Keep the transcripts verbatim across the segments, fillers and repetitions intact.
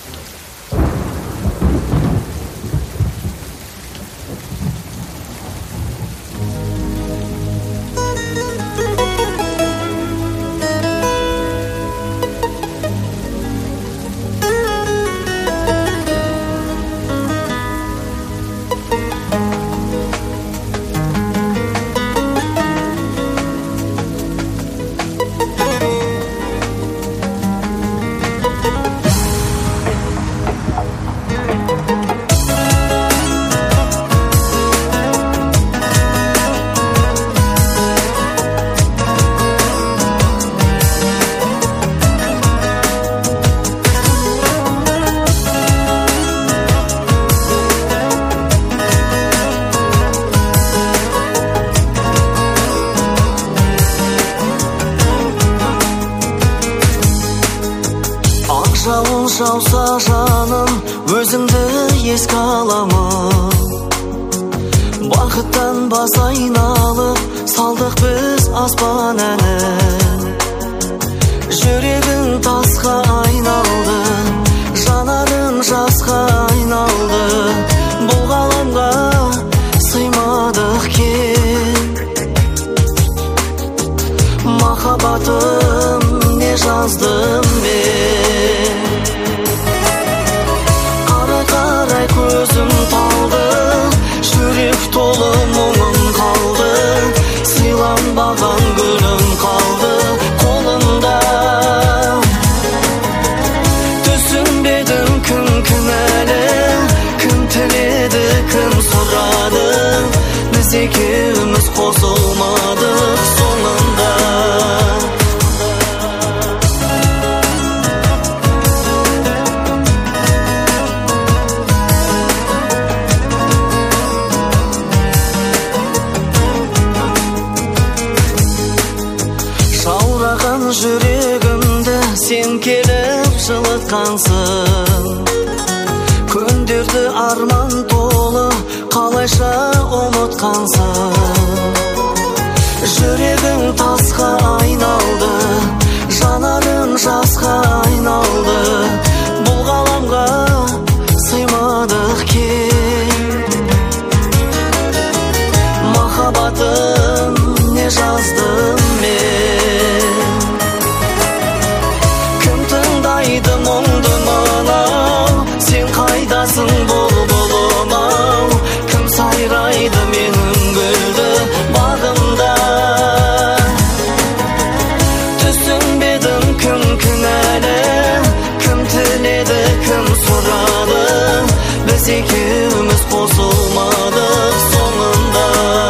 Жауын жауса жаным, өзіңді еске аламын. Бақыттан бас айналып, салдық біз аспан әнін. Жүрегің тасқа айналды, жанарың жасқа айналды. Бұл ғаламға сыймадық кен. Махаббатым не жаздым мен. Қарай-қарай көзім талды, жүрек толы мұңым қалды. Сыйланбаған гүлім қалды қолымда. Түсінбедім кім кінәлі, кім тіледі, кім сұрады. Біз екеуміз қосылмадық соңында. Жүрегімді сен келіп жылытқансың. Күндерді арман толы қалайша ұмытқансың. Жүрегің тасқа айналды, жанарың жасқа айналды. Бұл ғаламға сыймадық кен. Махаббатым не жаздым мен. Мұңды мынау, сен қайдасың бұлбұлым-ау. Кім сайрайды менің гүлді бағымда. Түсінбедім кім кінәлі, кім тіледі, кім сұрады. Біз екеуміз қосылмадық соңында.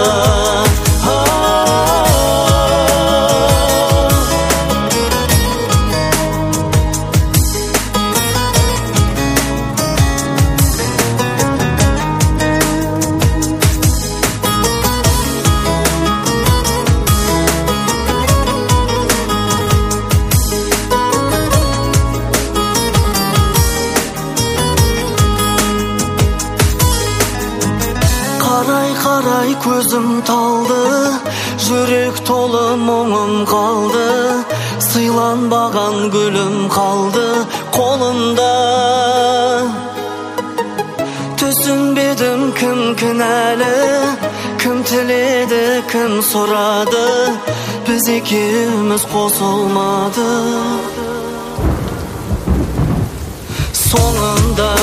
Қарай-қарай көзім талды, жүрек толы мұңым қалды. Сыйланбаған гүлім қалды қолымда. Түсінбедім кім кінәлі, кім тіледі, кім сұрады. Біз екеуміз қосылмадық соңында.